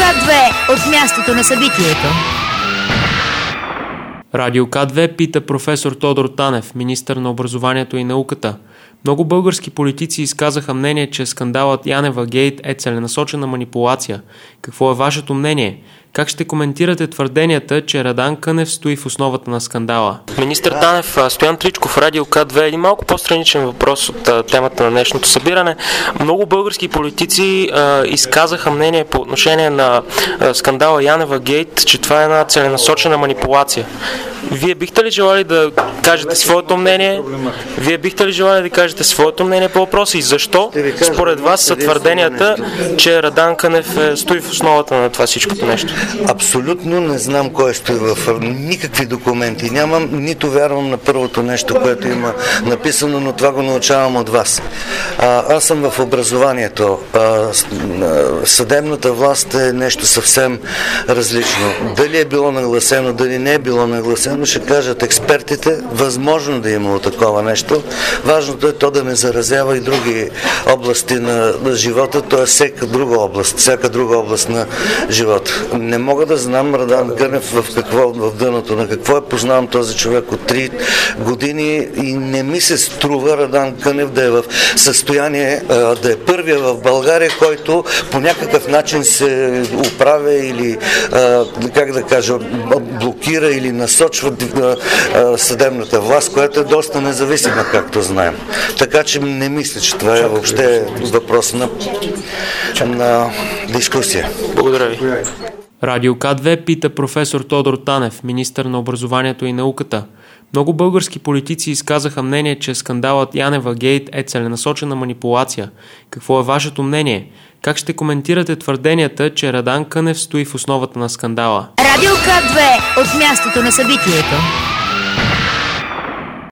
К2 от мястото на събитието. Радио К2 пита професор Тодор Танев, министър на образованието и науката. Много български политици изказаха мнение, че скандалът Янева Гейт е целенасочена манипулация. Какво е вашето мнение? Как ще коментирате твърденията, че Радан Кънев стои в основата на скандала? Министър Танев, Стоян Тричков, Радио К2 е един малко по-страничен въпрос от темата на днешното събиране. Много български политици изказаха мнение по отношение на скандала Янева Гейт, че това е една целенасочена манипулация. Вие бихте ли желали да кажете своето мнение? По въпроса и защо според вас са твърденията, че Радан Кънев стои в основата на това всичкото нещо? Абсолютно не знам кой стои в никакви документи. Нямам, нито вярвам на първото нещо, което има написано, но това го научавам от вас. Аз съм в образованието. Съдебната власт е нещо съвсем различно. Дали е било нагласено, дали не е било нагласено, ще кажат експертите. Възможно да е имало такова нещо. Важното е то да не заразява и други области на живота, т.е. всяка друга област на живота. Не мога да знам Радан Кънев в дъното на какво е. Познавам този човек от 3 години и не ми се струва Радан Кънев да е в състояние да е първия в България, който по някакъв начин се управя или блокира или насочва съдебната власт, която е доста независима, както знаем. Така че не мисля, че това е въобще въпрос на дискусия. Благодаря ви. Радио К2 пита професор Тодор Танев, министър на образованието и науката. Много български политици изказаха мнение, че скандалът Янева Гейт е целенасочена манипулация. Какво е вашето мнение? Как ще коментирате твърденията, че Радан Кънев стои в основата на скандала? Радио К2 от мястото на събитието.